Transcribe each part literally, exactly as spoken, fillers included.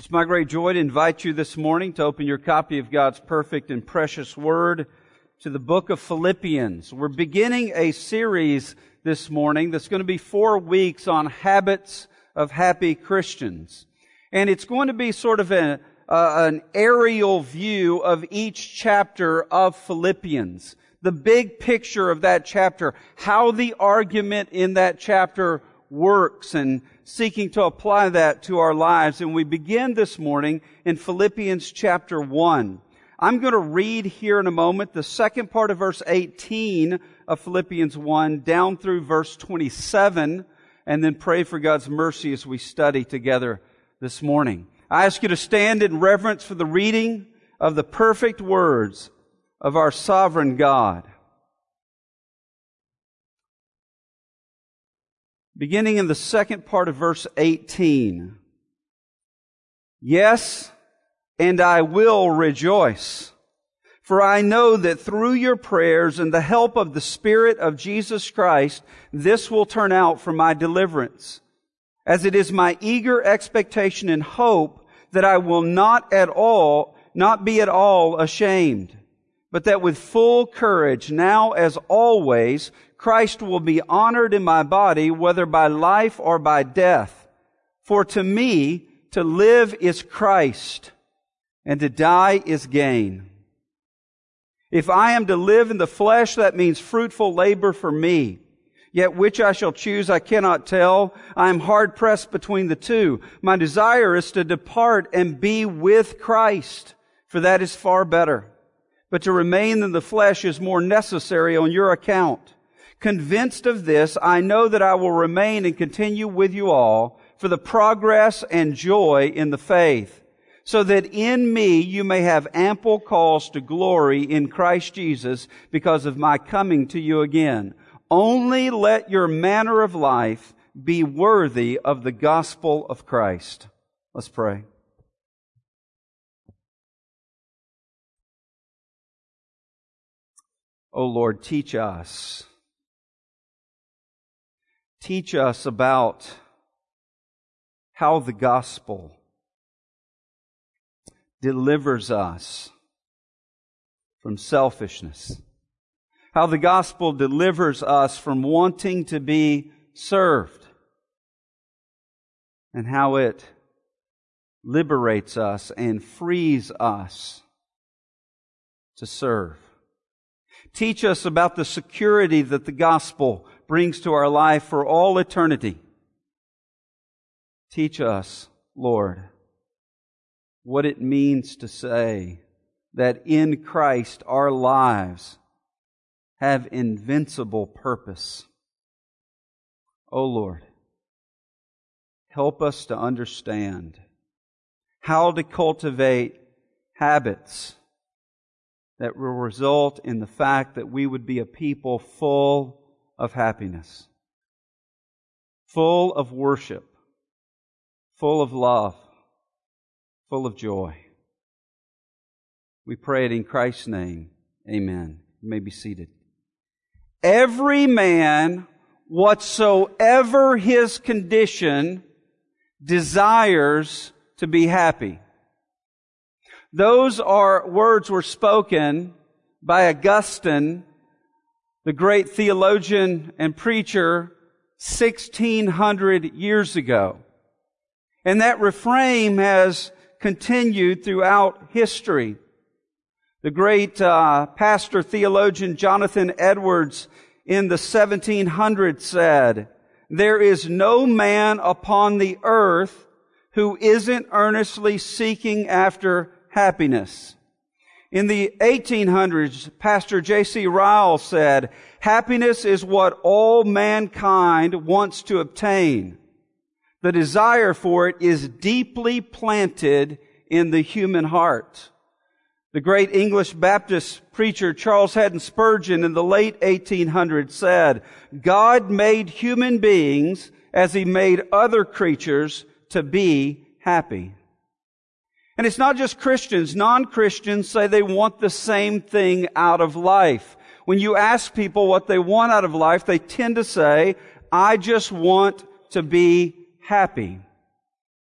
It's my great joy to invite you this morning to open your copy of God's perfect and precious Word to the book of Philippians. We're beginning a series this morning that's going to be four weeks on habits of happy Christians. And it's going to be sort of a, uh, an aerial view of each chapter of Philippians. The big picture of that chapter, how the argument in that chapter works, and seeking to apply that to our lives. And we begin this morning in Philippians chapter one. I'm going to read here in a moment the second part of verse eighteen of Philippians one down through verse twenty-seven, and then pray for God's mercy as we study together this morning. I ask you to stand in reverence for the reading of the perfect words of our sovereign God. Beginning in the second part of verse eighteen. Yes, and I will rejoice, for I know that through your prayers and the help of the Spirit of Jesus Christ, this will turn out for my deliverance, as it is my eager expectation and hope that I will not at all, not be at all ashamed, but that with full courage, now as always, Christ will be honored in my body, whether by life or by death. For to me, to live is Christ, and to die is gain. If I am to live in the flesh, that means fruitful labor for me. Yet which I shall choose, I cannot tell. I am hard pressed between the two. My desire is to depart and be with Christ, for that is far better. But to remain in the flesh is more necessary on your account. Convinced of this, I know that I will remain and continue with you all for the progress and joy in the faith, so that in me you may have ample cause to glory in Christ Jesus because of my coming to you again. Only let your manner of life be worthy of the gospel of Christ. Let's pray. Oh Lord, teach us. Teach us about how the gospel delivers us from selfishness. How the gospel delivers us from wanting to be served. And how it liberates us and frees us to serve. Teach us about the security that the gospel brings to our life for all eternity. Teach us, Lord, what it means to say that in Christ our lives have invincible purpose. Oh Lord, help us to understand how to cultivate habits that will result in the fact that we would be a people full of happiness, full of worship, full of love, full of joy. We pray it in Christ's name. Amen. You may be seated. Every man, whatsoever his condition, desires to be happy. Those are words were spoken by Augustine, the great theologian and preacher, sixteen hundred years ago. And that refrain has continued throughout history. The great uh, pastor theologian Jonathan Edwards in the seventeen hundreds said, "There is no man upon the earth who isn't earnestly seeking after happiness." In the eighteen hundreds, Pastor J C Ryle said, "Happiness is what all mankind wants to obtain. The desire for it is deeply planted in the human heart." The great English Baptist preacher Charles Haddon Spurgeon in the late eighteen hundreds said, "God made human beings as He made other creatures to be happy." And it's not just Christians. Non-Christians say they want the same thing out of life. When you ask people what they want out of life, they tend to say, "I just want to be happy."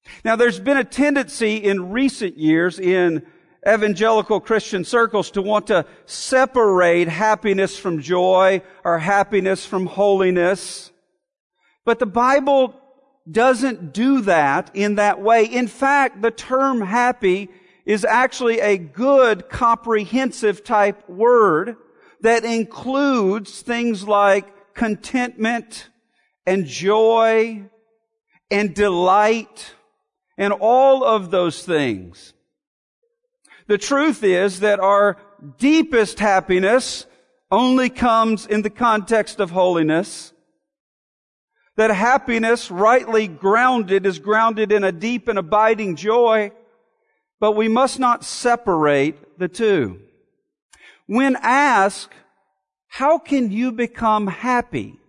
Now, there's been a tendency in recent years in evangelical Christian circles to want to separate happiness from joy or happiness from holiness. But the Bible doesn't do that in that way. In fact, the term happy is actually a good, comprehensive type word that includes things like contentment and joy and delight and all of those things. The truth is that our deepest happiness only comes in the context of holiness. That happiness, rightly grounded, is grounded in a deep and abiding joy, but we must not separate the two. When asked, how can you become happy?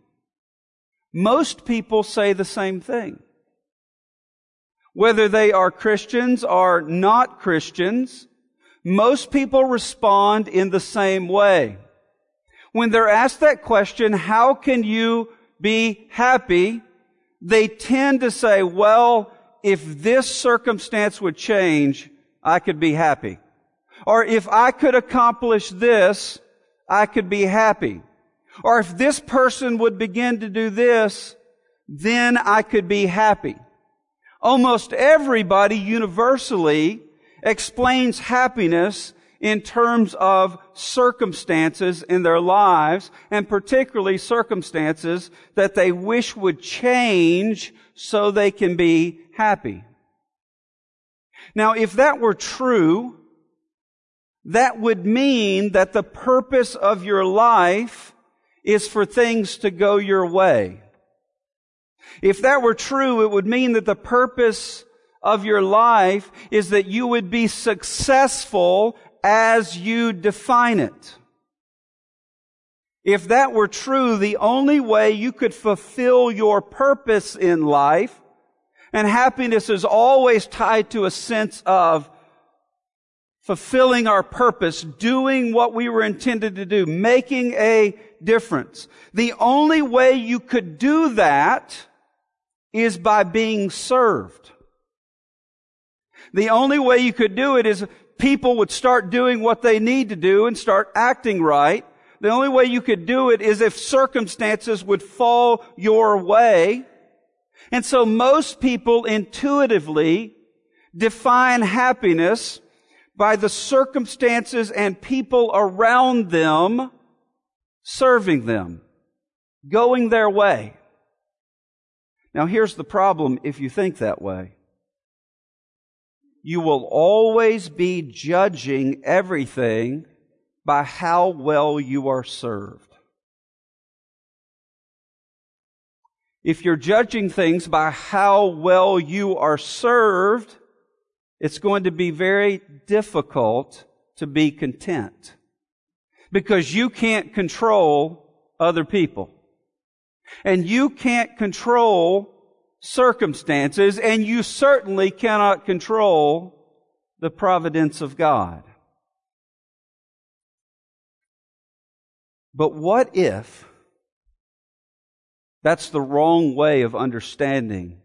Most people say the same thing. Whether they are Christians or not Christians, most people respond in the same way. When they're asked that question, how can you be happy? They tend to say, well, if this circumstance would change, I could be happy. Or if I could accomplish this, I could be happy. Or if this person would begin to do this, then I could be happy. Almost everybody universally explains happiness in terms of circumstances in their lives, and particularly circumstances that they wish would change so they can be happy. Now, if that were true, that would mean that the purpose of your life is for things to go your way. If that were true, it would mean that the purpose of your life is that you would be successful as you define it. If that were true, the only way you could fulfill your purpose in life, and happiness is always tied to a sense of fulfilling our purpose, doing what we were intended to do, making a difference. The only way you could do that is by being served. The only way you could do it is people would start doing what they need to do and start acting right. The only way you could do it is if circumstances would fall your way. And so most people intuitively define happiness by the circumstances and people around them serving them, going their way. Now, here's the problem if you think that way. You will always be judging everything by how well you are served. If you're judging things by how well you are served, it's going to be very difficult to be content, because you can't control other people. And you can't control circumstances, and you certainly cannot control the providence of God. But what if that's the wrong way of understanding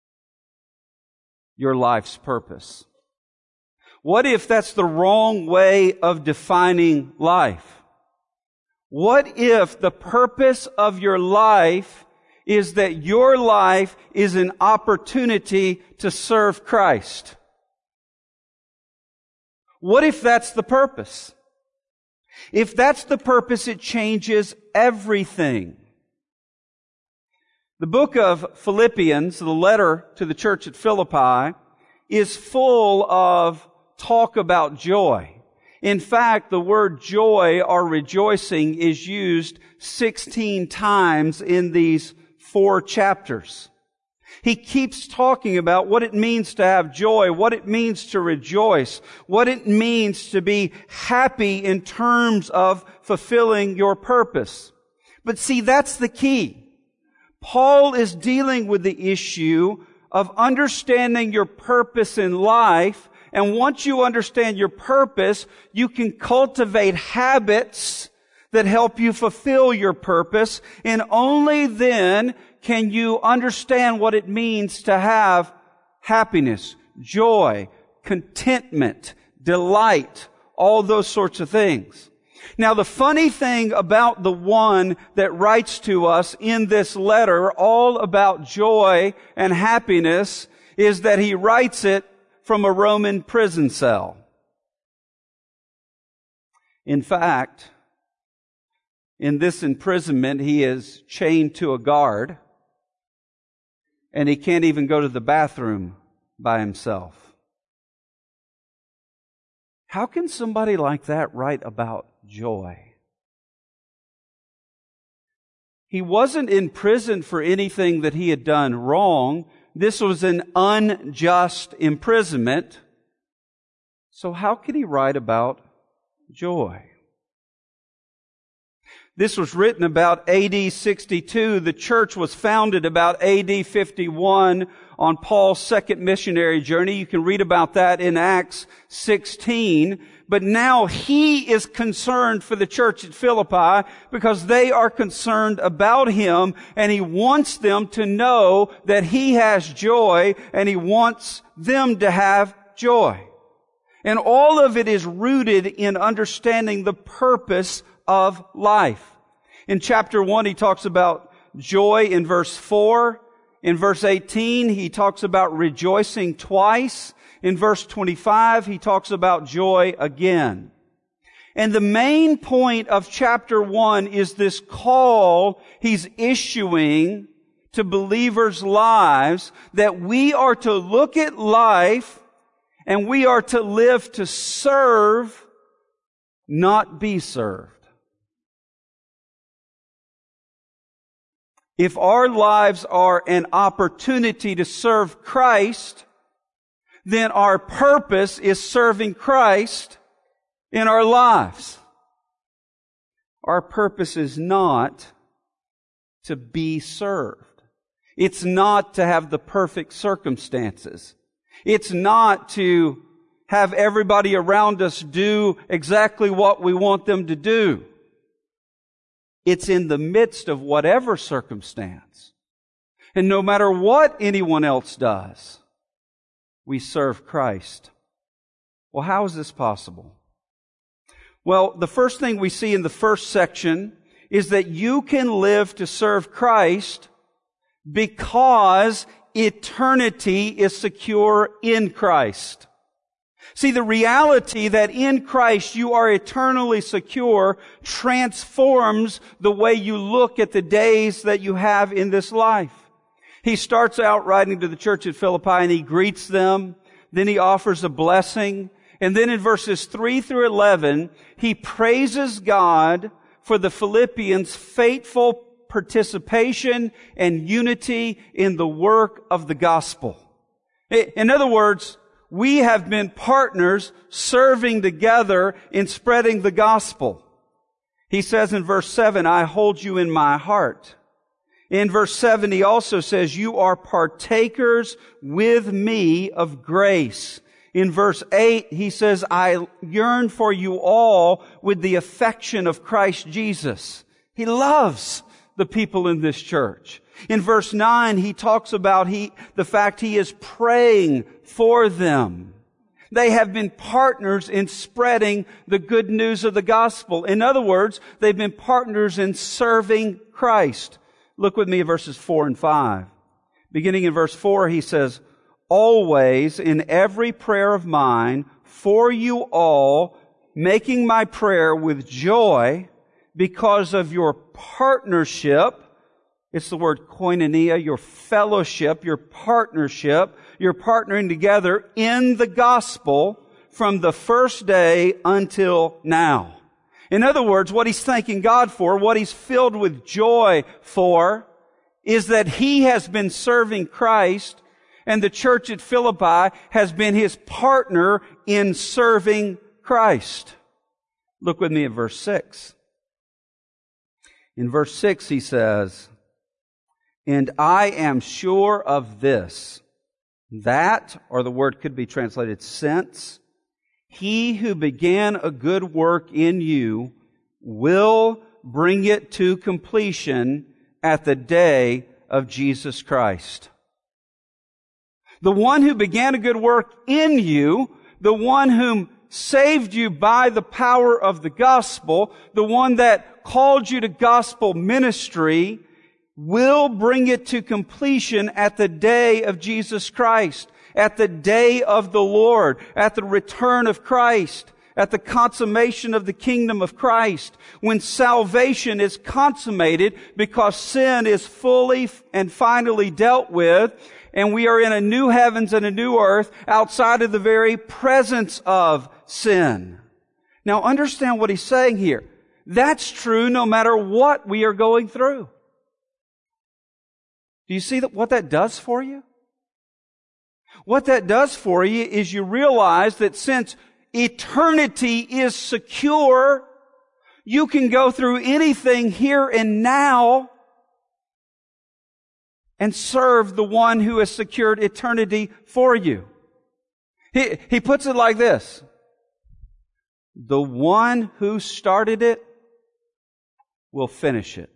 your life's purpose? What if that's the wrong way of defining life? What if the purpose of your life is that your life is an opportunity to serve Christ? What if that's the purpose? If that's the purpose, it changes everything. The book of Philippians, the letter to the church at Philippi, is full of talk about joy. In fact, the word joy or rejoicing is used sixteen times in these four chapters. He keeps talking about what it means to have joy, what it means to rejoice, what it means to be happy in terms of fulfilling your purpose. But see, that's the key. Paul is dealing with the issue of understanding your purpose in life. And once you understand your purpose, you can cultivate habits that help you fulfill your purpose. And only then can you understand what it means to have happiness, joy, contentment, delight, all those sorts of things. Now, the funny thing about the one that writes to us in this letter all about joy and happiness is that he writes it from a Roman prison cell. In fact, in this imprisonment, he is chained to a guard, and he can't even go to the bathroom by himself. How can somebody like that write about joy? He wasn't in prison for anything that he had done wrong. This was an unjust imprisonment. So how could he write about joy? This was written about A D sixty-two. The church was founded about A D fifty-one on Paul's second missionary journey. You can read about that in Acts sixteen. But now he is concerned for the church at Philippi because they are concerned about him, and he wants them to know that he has joy, and he wants them to have joy. And all of it is rooted in understanding the purpose of life. In chapter one, he talks about joy in verse four. In verse eighteen, he talks about rejoicing twice. In verse twenty-five, he talks about joy again. And the main point of chapter one is this call he's issuing to believers' lives that we are to look at life and we are to live to serve, not be served. If our lives are an opportunity to serve Christ, then our purpose is serving Christ in our lives. Our purpose is not to be served. It's not to have the perfect circumstances. It's not to have everybody around us do exactly what we want them to do. It's in the midst of whatever circumstance. And no matter what anyone else does, we serve Christ. Well, how is this possible? Well, the first thing we see in the first section is that you can live to serve Christ because eternity is secure in Christ. See, the reality that in Christ you are eternally secure transforms the way you look at the days that you have in this life. He starts out writing to the church at Philippi and he greets them. Then he offers a blessing. And then in verses three through eleven, he praises God for the Philippians' faithful participation and unity in the work of the gospel. In other words, we have been partners serving together in spreading the gospel. He says in verse seven, I hold you in my heart. In verse seven, he also says, you are partakers with me of grace. In verse eight, he says, I yearn for you all with the affection of Christ Jesus. He loves the people in this church. In verse nine, he talks about he, the fact he is praying for them. They have been partners in spreading the good news of the gospel. In other words, they've been partners in serving Christ. Look with me at verses four and five. Beginning in verse four, he says, always in every prayer of mine for you all, making my prayer with joy because of your partnership. It's the word koinonia, your fellowship, your partnership. You're partnering together in the gospel from the first day until now. In other words, what he's thanking God for, what he's filled with joy for, is that he has been serving Christ and the church at Philippi has been his partner in serving Christ. Look with me at verse six. In verse six he says, and I am sure of this, that, or the word could be translated since, he who began a good work in you will bring it to completion at the day of Jesus Christ. The one who began a good work in you, the one whom saved you by the power of the gospel, the one that called you to gospel ministry, will bring it to completion at the day of Jesus Christ, at the day of the Lord, at the return of Christ, at the consummation of the kingdom of Christ, when salvation is consummated because sin is fully and finally dealt with, and we are in a new heavens and a new earth outside of the very presence of sin. Now understand what he's saying here. That's true no matter what we are going through. Do you see that what that does for you? What that does for you is you realize that since eternity is secure, you can go through anything here and now and serve the one who has secured eternity for you. He, he puts it like this. The one who started it will finish it.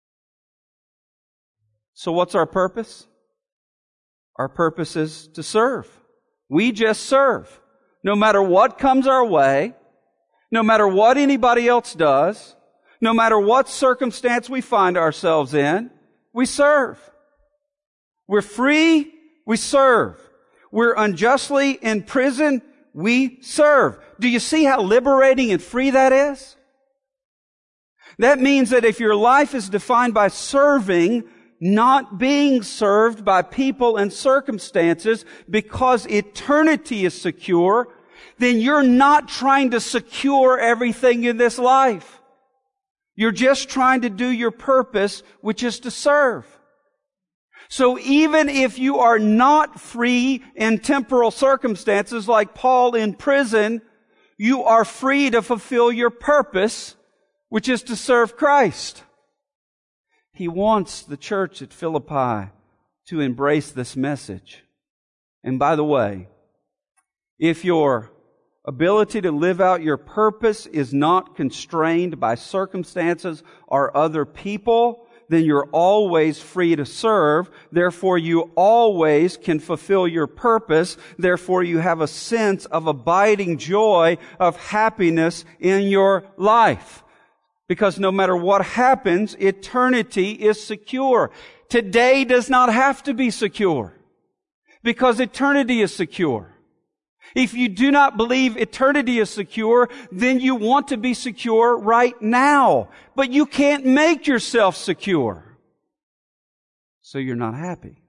So what's our purpose? Our purpose is to serve. We just serve. No matter what comes our way, no matter what anybody else does, no matter what circumstance we find ourselves in, we serve. We're free, we serve. We're unjustly in prison, we serve. Do you see how liberating and free that is? That means that if your life is defined by serving, not being served by people and circumstances because eternity is secure, then you're not trying to secure everything in this life. You're just trying to do your purpose, which is to serve. So even if you are not free in temporal circumstances like Paul in prison, you are free to fulfill your purpose, which is to serve Christ. He wants the church at Philippi to embrace this message. And by the way, if your ability to live out your purpose is not constrained by circumstances or other people, then you're always free to serve. Therefore, you always can fulfill your purpose. Therefore, you have a sense of abiding joy, of happiness in your life. Because no matter what happens, eternity is secure. Today does not have to be secure, because eternity is secure. If you do not believe eternity is secure, then you want to be secure right now. But you can't make yourself secure. So you're not happy.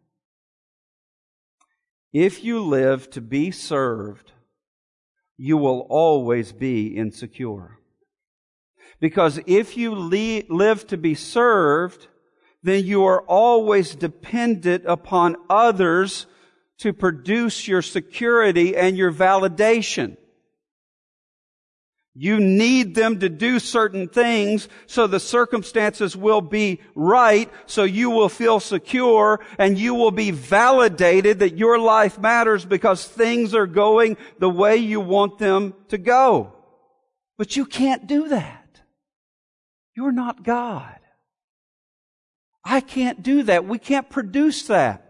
If you live to be served, you will always be insecure. Because if you le- live to be served, then you are always dependent upon others to produce your security and your validation. You need them to do certain things so the circumstances will be right, so you will feel secure and you will be validated that your life matters because things are going the way you want them to go. But you can't do that. You're not God. I can't do that. We can't produce that.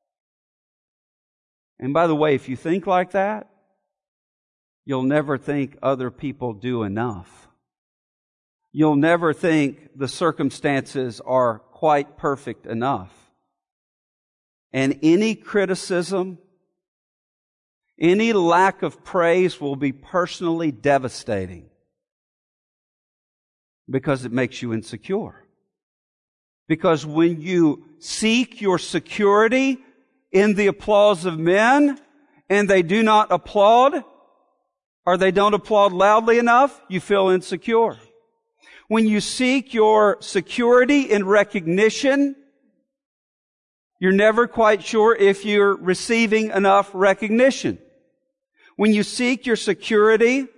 And by the way, if you think like that, you'll never think other people do enough. You'll never think the circumstances are quite perfect enough. And any criticism, any lack of praise will be personally devastating because it makes you insecure. Because when you seek your security in the applause of men, and they do not applaud, or they don't applaud loudly enough, you feel insecure. When you seek your security in recognition, you're never quite sure if you're receiving enough recognition. When you seek your security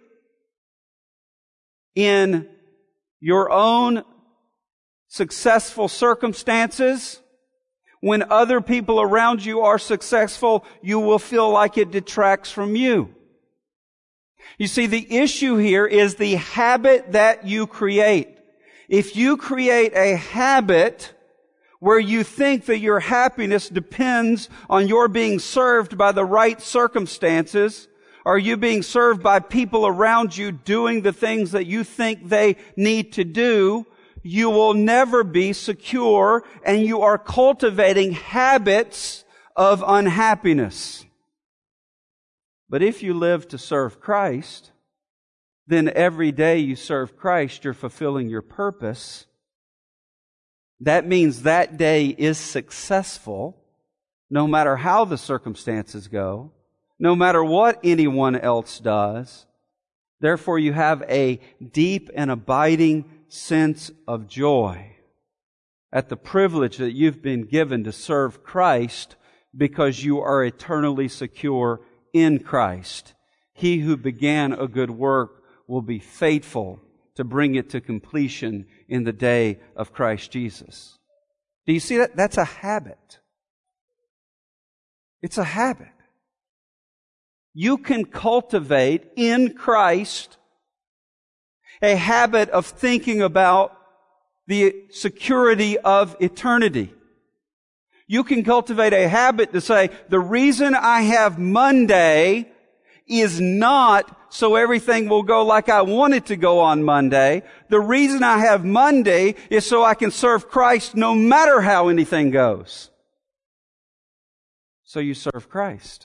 in your own successful circumstances, when other people around you are successful, you will feel like it detracts from you. You see, the issue here is the habit that you create. If you create a habit where you think that your happiness depends on your being served by the right circumstances, or you being served by people around you doing the things that you think they need to do, you will never be secure, and you are cultivating habits of unhappiness. But if you live to serve Christ, then every day you serve Christ, you're fulfilling your purpose. That means that day is successful, no matter how the circumstances go, no matter what anyone else does. Therefore, you have a deep and abiding sense of joy at the privilege that you've been given to serve Christ, because you are eternally secure in Christ. He who began a good work will be faithful to bring it to completion in the day of Christ Jesus. Do you see that? That's a habit. It's a habit. You can cultivate in Christ a habit of thinking about the security of eternity. You can cultivate a habit to say, the reason I have Monday is not so everything will go like I want it to go on Monday. The reason I have Monday is so I can serve Christ no matter how anything goes. So you serve Christ.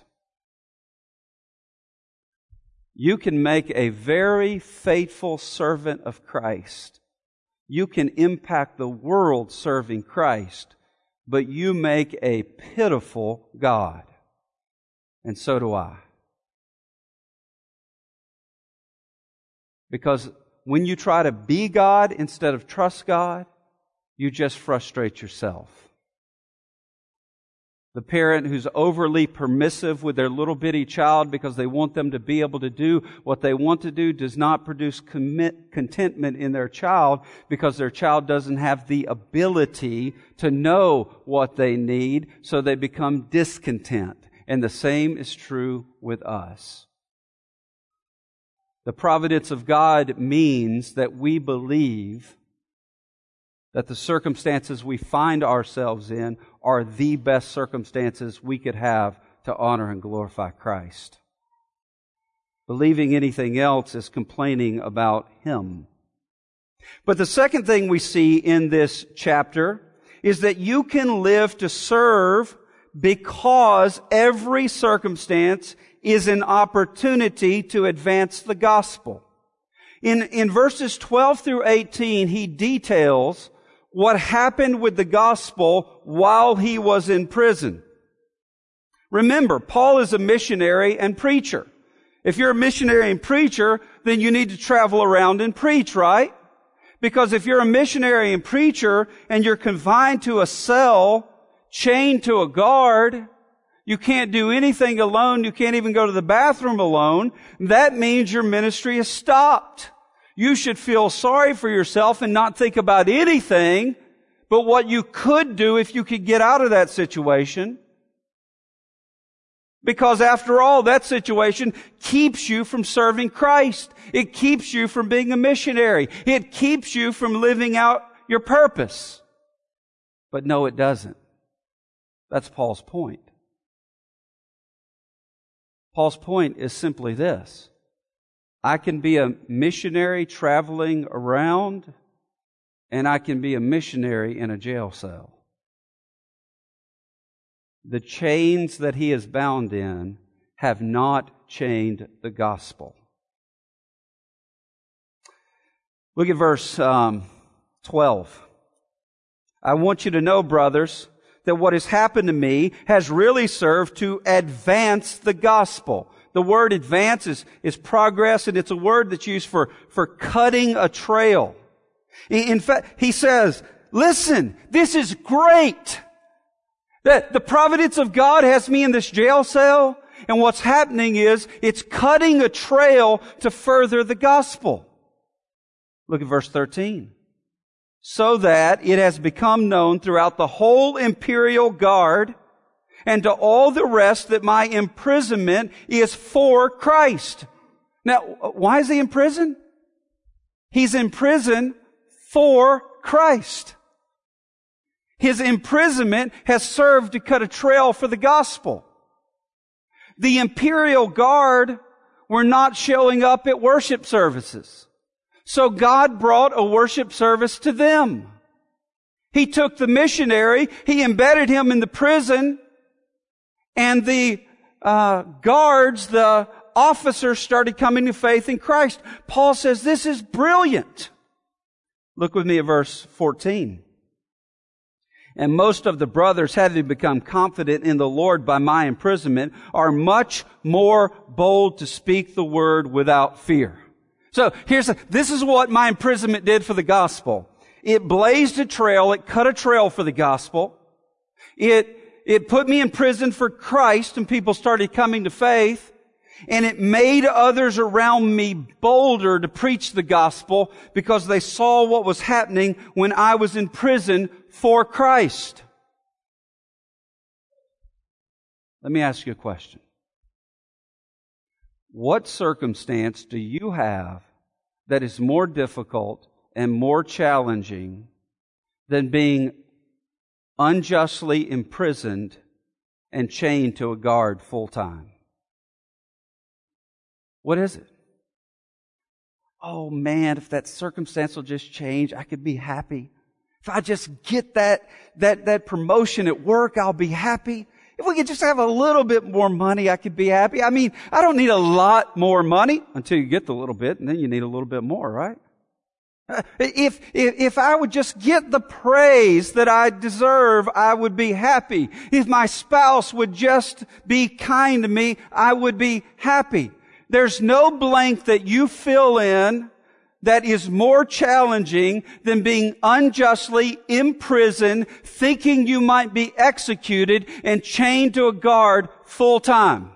You can make a very faithful servant of Christ. You can impact the world serving Christ, but you make a pitiful God. And so do I. Because when you try to be God instead of trust God, you just frustrate yourself. The parent who's overly permissive with their little bitty child because they want them to be able to do what they want to do does not produce commit, contentment in their child, because their child doesn't have the ability to know what they need, so they become discontent. And the same is true with us. The providence of God means that we believe that the circumstances we find ourselves in are the best circumstances we could have to honor and glorify Christ. Believing anything else is complaining about Him. But the second thing we see in this chapter is that you can live to serve because every circumstance is an opportunity to advance the gospel. In, in verses twelve through eighteen, he details what happened with the gospel while he was in prison. Remember, Paul is a missionary and preacher. If you're a missionary and preacher, then you need to travel around and preach, right? Because if you're a missionary and preacher and you're confined to a cell, chained to a guard, you can't do anything alone, you can't even go to the bathroom alone, that means your ministry is stopped. You should feel sorry for yourself and not think about anything but what you could do if you could get out of that situation. Because after all, that situation keeps you from serving Christ. It keeps you from being a missionary. It keeps you from living out your purpose. But no, it doesn't. That's Paul's point. Paul's point is simply this. I can be a missionary traveling around, and I can be a missionary in a jail cell. The chains that he is bound in have not chained the gospel. Look at verse um, twelve. I want you to know, brothers, that what has happened to me has really served to advance the gospel. The word advance is, is progress, and it's a word that's used for, for cutting a trail. In fact, he says, listen, this is great. That the providence of God has me in this jail cell, and what's happening is it's cutting a trail to further the gospel. Look at verse thirteen. So that it has become known throughout the whole imperial guard and to all the rest that my imprisonment is for Christ. Now, why is he in prison? He's in prison for Christ. His imprisonment has served to cut a trail for the gospel. The imperial guard were not showing up at worship services. So God brought a worship service to them. He took the missionary, He embedded him in the prison, and the uh, guards, the officers started coming to faith in Christ. Paul says this is brilliant. Look with me at verse fourteen. And most of the brothers, having become confident in the Lord by my imprisonment, are much more bold to speak the word without fear. So here's a, this is what my imprisonment did for the gospel. It blazed a trail. It cut a trail for the gospel. It, it put me in prison for Christ, and people started coming to faith. And it made others around me bolder to preach the gospel because they saw what was happening when I was in prison for Christ. Let me ask you a question. What circumstance do you have that is more difficult and more challenging than being unjustly imprisoned and chained to a guard full time? What is it? Oh man, if that circumstance will just change, I could be happy. If I just get that, that, that promotion at work, I'll be happy. If we could just have a little bit more money, I could be happy. I mean, I don't need a lot more money until you get the little bit, and then you need a little bit more, right? If, if, if I would just get the praise that I deserve, I would be happy. If my spouse would just be kind to me, I would be happy. There's no blank that you fill in that is more challenging than being unjustly imprisoned, thinking you might be executed and chained to a guard full time.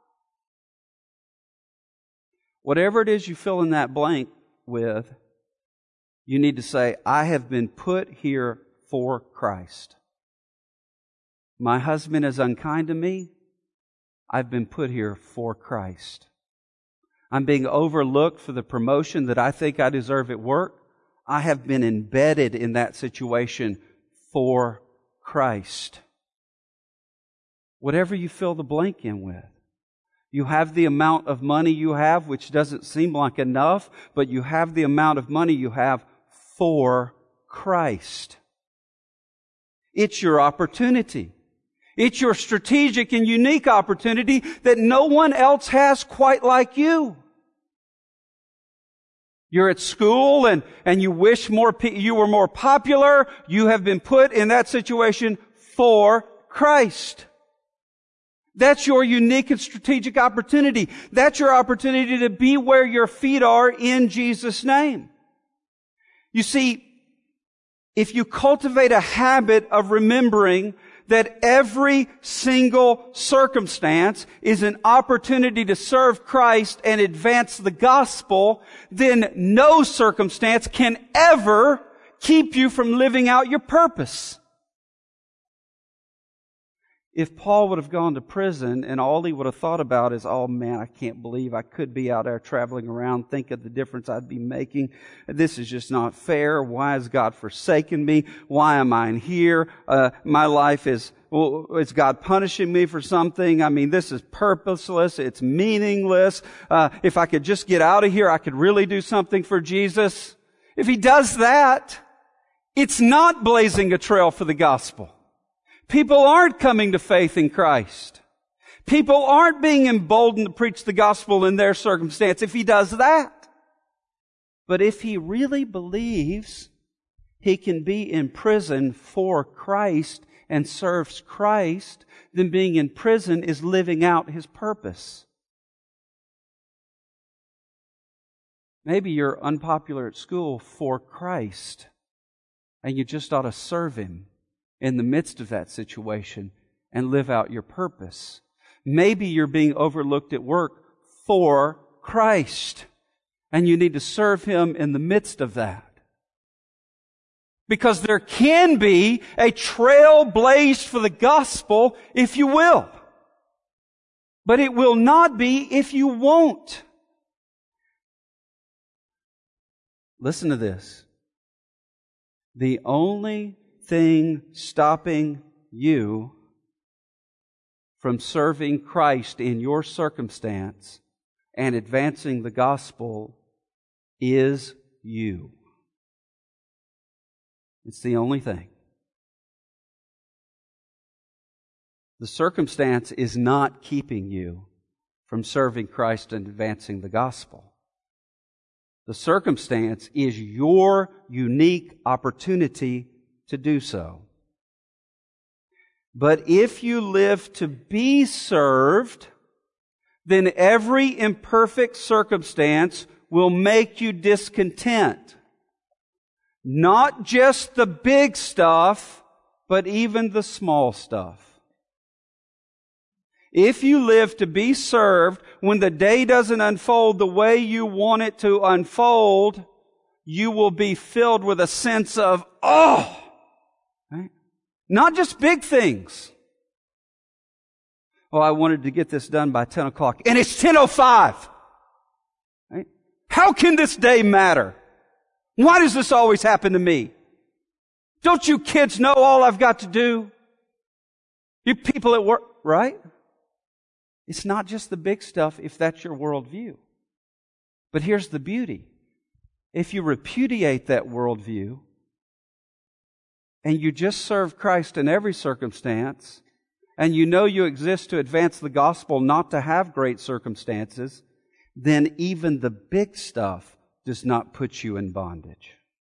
Whatever it is you fill in that blank with, you need to say, I have been put here for Christ. My husband is unkind to me. I've been put here for Christ. I'm being overlooked for the promotion that I think I deserve at work. I have been embedded in that situation for Christ. Whatever you fill the blank in with. You have the amount of money you have, which doesn't seem like enough, but you have the amount of money you have for Christ. It's your opportunity. It's your strategic and unique opportunity that no one else has quite like you. You're at school and, and you wish more pe- you were more popular. You have been put in that situation for Christ. That's your unique and strategic opportunity. That's your opportunity to be where your feet are in Jesus' name. You see, if you cultivate a habit of remembering that every single circumstance is an opportunity to serve Christ and advance the gospel, then no circumstance can ever keep you from living out your purpose. If Paul would have gone to prison and all he would have thought about is, oh man, I can't believe I could be out there traveling around, think of the difference I'd be making. This is just not fair. Why has God forsaken me? Why am I in here? Uh, my life is, well, is God punishing me for something? I mean, this is purposeless. It's meaningless. Uh, if I could just get out of here, I could really do something for Jesus. If he does that, it's not blazing a trail for the gospel. People aren't coming to faith in Christ. People aren't being emboldened to preach the gospel in their circumstance if he does that. But if he really believes he can be in prison for Christ and serves Christ, then being in prison is living out his purpose. Maybe you're unpopular at school for Christ, and you just ought to serve him in the midst of that situation and live out your purpose. Maybe you're being overlooked at work for Christ, and you need to serve him in the midst of that. Because there can be a trail blazed for the gospel if you will. But it will not be if you won't. Listen to this. The only thing stopping you from serving Christ in your circumstance and advancing the gospel is you. It's the only thing. The circumstance is not keeping you from serving Christ and advancing the gospel. The circumstance is your unique opportunity to do so. But if you live to be served, then every imperfect circumstance will make you discontent. Not just the big stuff, but even the small stuff. If you live to be served, when the day doesn't unfold the way you want it to unfold, you will be filled with a sense of, oh! Right? Not just big things. Oh, I wanted to get this done by ten o'clock, and it's ten oh five! Right? How can this day matter? Why does this always happen to me? Don't you kids know all I've got to do? You people at work, right? It's not just the big stuff if that's your worldview. But here's the beauty. If you repudiate that worldview and you just serve Christ in every circumstance, and you know you exist to advance the gospel, not to have great circumstances, then even the big stuff does not put you in bondage.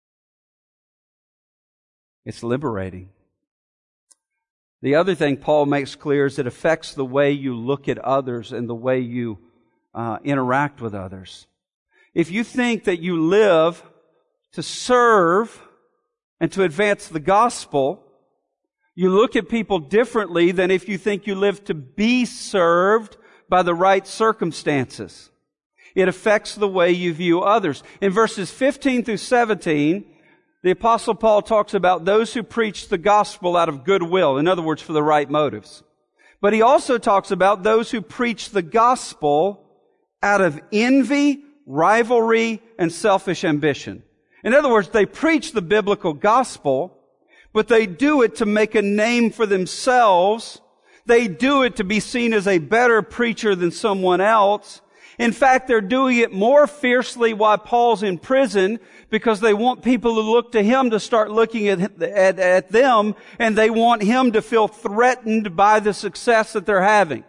It's liberating. The other thing Paul makes clear is it affects the way you look at others and the way you uh, interact with others. If you think that you live to serve and to advance the gospel, you look at people differently than if you think you live to be served by the right circumstances. It affects the way you view others. In verses fifteen through seventeen, the Apostle Paul talks about those who preach the gospel out of goodwill, in other words, for the right motives. But he also talks about those who preach the gospel out of envy, rivalry, and selfish ambition. In other words, they preach the biblical gospel, but they do it to make a name for themselves. They do it to be seen as a better preacher than someone else. In fact, they're doing it more fiercely while Paul's in prison because they want people to look to him to start looking at, at, at them, and they want him to feel threatened by the success that they're having.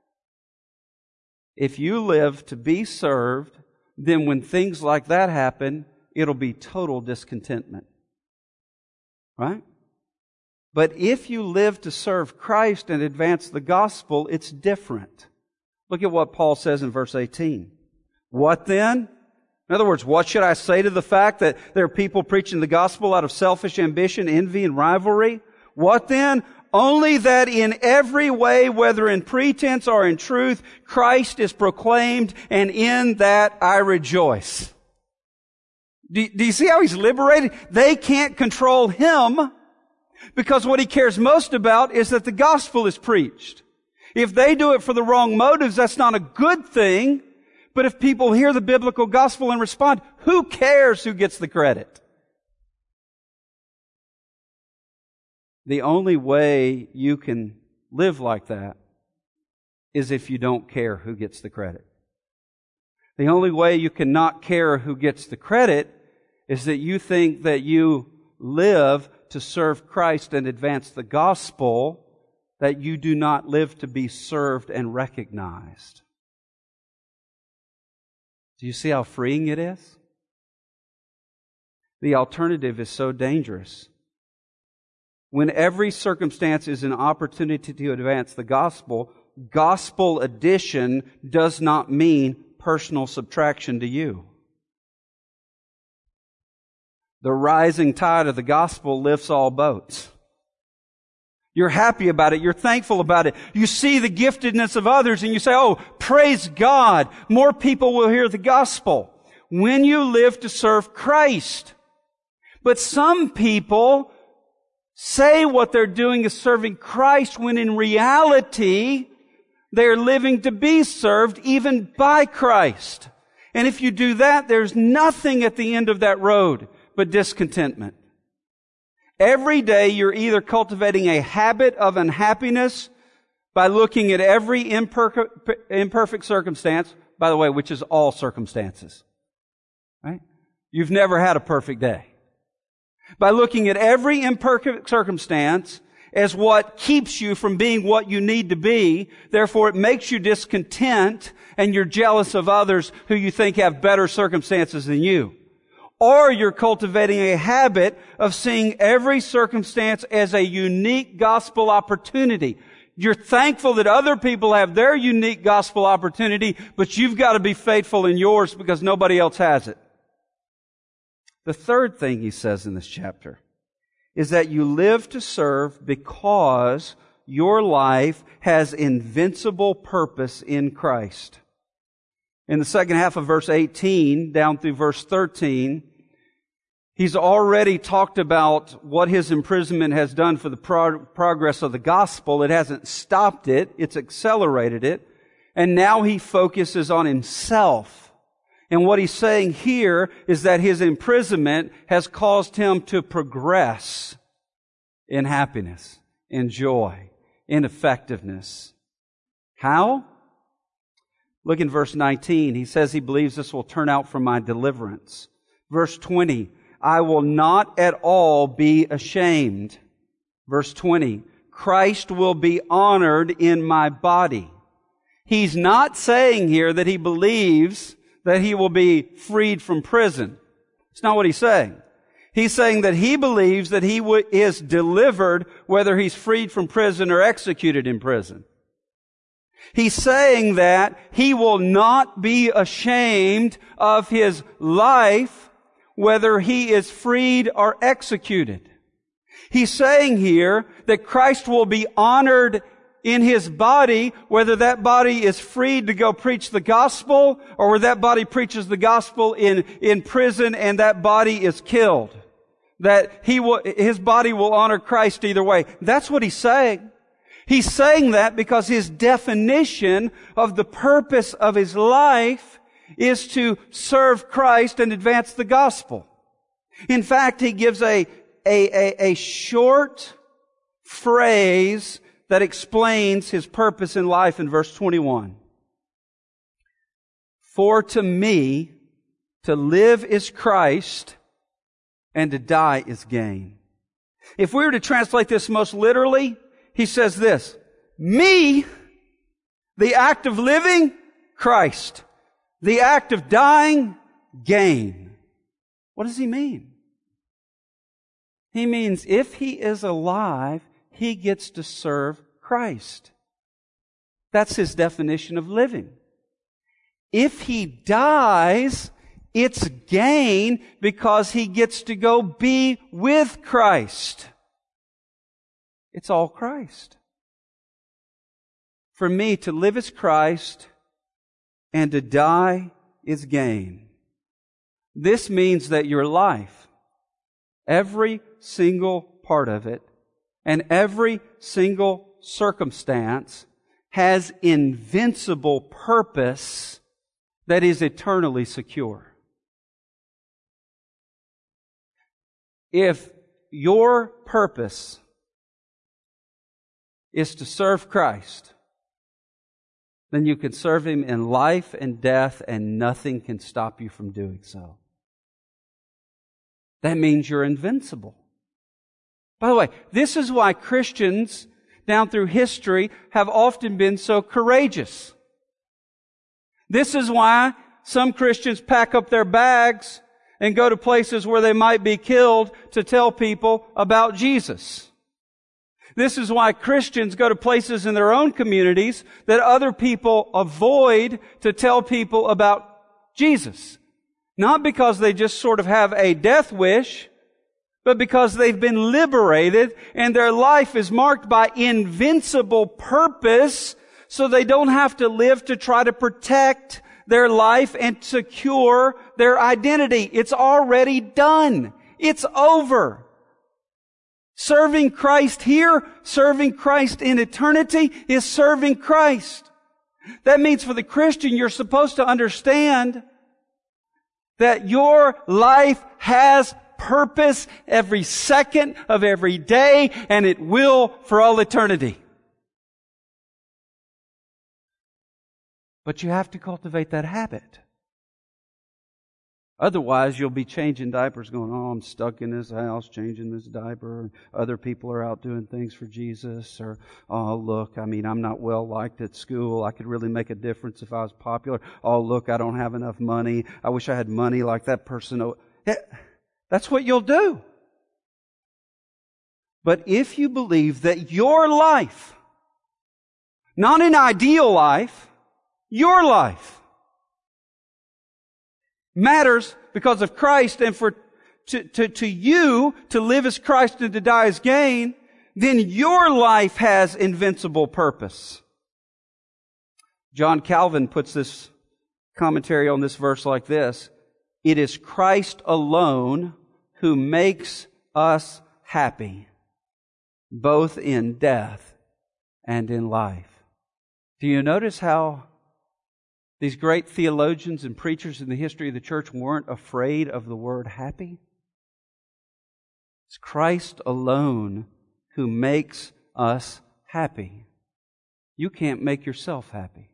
If you live to be served, then when things like that happen, it'll be total discontentment. Right? But if you live to serve Christ and advance the gospel, it's different. Look at what Paul says in verse eighteen. What then? In other words, what should I say to the fact that there are people preaching the gospel out of selfish ambition, envy, and rivalry? What then? Only that in every way, whether in pretense or in truth, Christ is proclaimed, and in that I rejoice. Do, do you see how he's liberated? They can't control him because what he cares most about is that the gospel is preached. If they do it for the wrong motives, that's not a good thing. But if people hear the biblical gospel and respond, who cares who gets the credit? The only way you can live like that is if you don't care who gets the credit. The only way you can not care who gets the credit is that you think that you live to serve Christ and advance the gospel, that you do not live to be served and recognized. Do you see how freeing it is? The alternative is so dangerous. When every circumstance is an opportunity to advance the gospel, gospel addition does not mean personal subtraction to you. The rising tide of the gospel lifts all boats. You're happy about it. You're thankful about it. You see the giftedness of others and you say, oh, praise God. More people will hear the gospel when you live to serve Christ. But some people say what they're doing is serving Christ when in reality they're living to be served even by Christ. And if you do that, there's nothing at the end of that road but discontentment. Every day you're either cultivating a habit of unhappiness by looking at every imper- imperfect circumstance, by the way, which is all circumstances. Right? You've never had a perfect day. By looking at every imperfect circumstance as what keeps you from being what you need to be, therefore it makes you discontent and you're jealous of others who you think have better circumstances than you. Or you're cultivating a habit of seeing every circumstance as a unique gospel opportunity. You're thankful that other people have their unique gospel opportunity, but you've got to be faithful in yours because nobody else has it. The third thing he says in this chapter is that you live to serve because your life has invincible purpose in Christ. In the second half of verse eighteen, down through verse thirteen, he's already talked about what his imprisonment has done for the pro- progress of the gospel. It hasn't stopped it, it's accelerated it. And now he focuses on himself. And what he's saying here is that his imprisonment has caused him to progress in happiness, in joy, in effectiveness. How? Look in verse nineteen. He says he believes this will turn out for my deliverance. Verse twenty, I will not at all be ashamed. Verse twenty, Christ will be honored in my body. He's not saying here that he believes that he will be freed from prison. It's not what he's saying. He's saying that he believes that he w- is delivered whether he's freed from prison or executed in prison. He's saying that he will not be ashamed of his life whether he is freed or executed. He's saying here that Christ will be honored in his body, whether that body is freed to go preach the gospel or whether that body preaches the gospel in, in prison and that body is killed. That he will, his body will honor Christ either way. That's what he's saying. He's saying that because his definition of the purpose of his life is to serve Christ and advance the gospel. In fact, he gives a, a, a, a short phrase that explains his purpose in life in verse twenty-one. For to me, to live is Christ, and to die is gain. If we were to translate this most literally, he says this, me, the act of living, Christ. The act of dying, gain. What does he mean? He means if he is alive, he gets to serve Christ. That's his definition of living. If he dies, it's gain because he gets to go be with Christ. It's all Christ. For me, to live is Christ and to die is gain. This means that your life, every single part of it, and every single circumstance has invincible purpose that is eternally secure. If your purpose is to serve Christ, then you can serve Him in life and death, and nothing can stop you from doing so. That means you're invincible. By the way, this is why Christians down through history have often been so courageous. This is why some Christians pack up their bags and go to places where they might be killed to tell people about Jesus. This is why Christians go to places in their own communities that other people avoid to tell people about Jesus. Not because they just sort of have a death wish, but because they've been liberated and their life is marked by invincible purpose, so they don't have to live to try to protect their life and secure their identity. It's already done. It's over. Serving Christ here, serving Christ in eternity is serving Christ. That means for the Christian, you're supposed to understand that your life has purpose every second of every day, and it will for all eternity. But you have to cultivate that habit. Otherwise, you'll be changing diapers going, oh, I'm stuck in this house changing this diaper. Other people are out doing things for Jesus. Or, oh, look, I mean, I'm not well liked at school. I could really make a difference if I was popular. Oh, look, I don't have enough money. I wish I had money like that person. That's what you'll do. But if you believe that your life, not an ideal life, your life, matters because of Christ, and for to, to, to you to live as Christ and to die as gain, then your life has invincible purpose. John Calvin puts this commentary on this verse like this: it is Christ alone who makes us happy, both in death and in life. Do you notice how these great theologians and preachers in the history of the church weren't afraid of the word happy? It's Christ alone who makes us happy. You can't make yourself happy.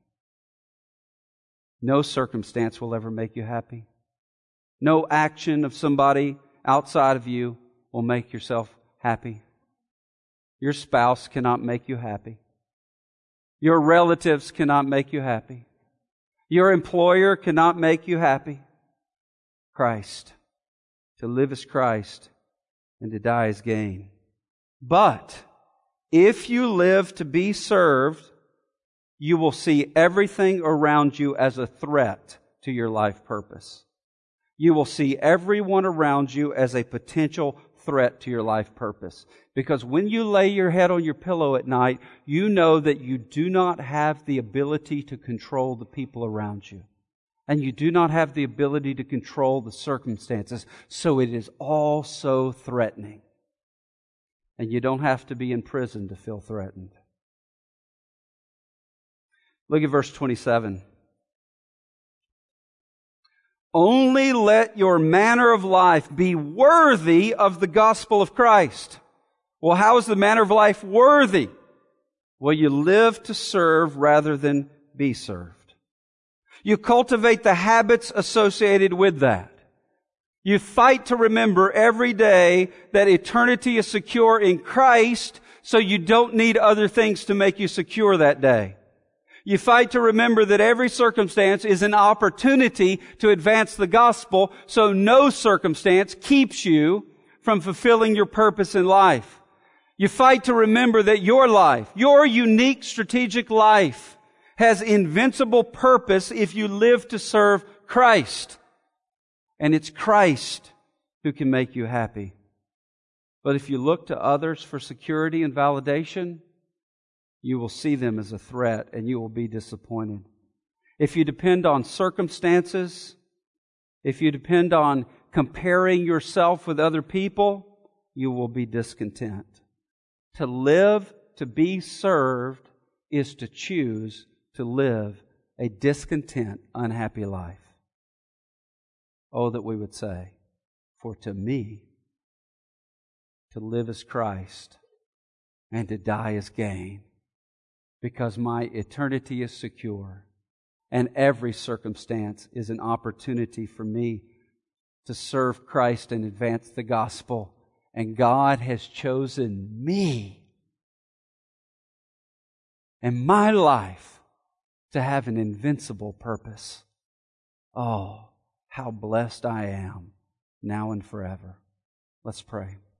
No circumstance will ever make you happy. No action of somebody outside of you will make yourself happy. Your spouse cannot make you happy. Your relatives cannot make you happy. Your employer cannot make you happy. Christ. To live as Christ and to die as gain. But if you live to be served, you will see everything around you as a threat to your life purpose. You will see everyone around you as a potential threat to your life purpose. Because when you lay your head on your pillow at night, you know that you do not have the ability to control the people around you. And you do not have the ability to control the circumstances. So it is all so threatening. And you don't have to be in prison to feel threatened. Look at verse twenty-seven. Only let your manner of life be worthy of the gospel of Christ. Well, how is the manner of life worthy? Well, you live to serve rather than be served. You cultivate the habits associated with that. You fight to remember every day that eternity is secure in Christ, so you don't need other things to make you secure that day. You fight to remember that every circumstance is an opportunity to advance the gospel, so no circumstance keeps you from fulfilling your purpose in life. You fight to remember that your life, your unique strategic life, has invincible purpose if you live to serve Christ. And it's Christ who can make you happy. But if you look to others for security and validation, you will see them as a threat and you will be disappointed. If you depend on circumstances, if you depend on comparing yourself with other people, you will be discontent. To live, to be served, is to choose to live a discontent, unhappy life. Oh, that we would say, for to me, to live as Christ and to die as gain, because my eternity is secure and every circumstance is an opportunity for me to serve Christ and advance the gospel. And God has chosen me and my life to have an invincible purpose. Oh, how blessed I am now and forever. Let's pray.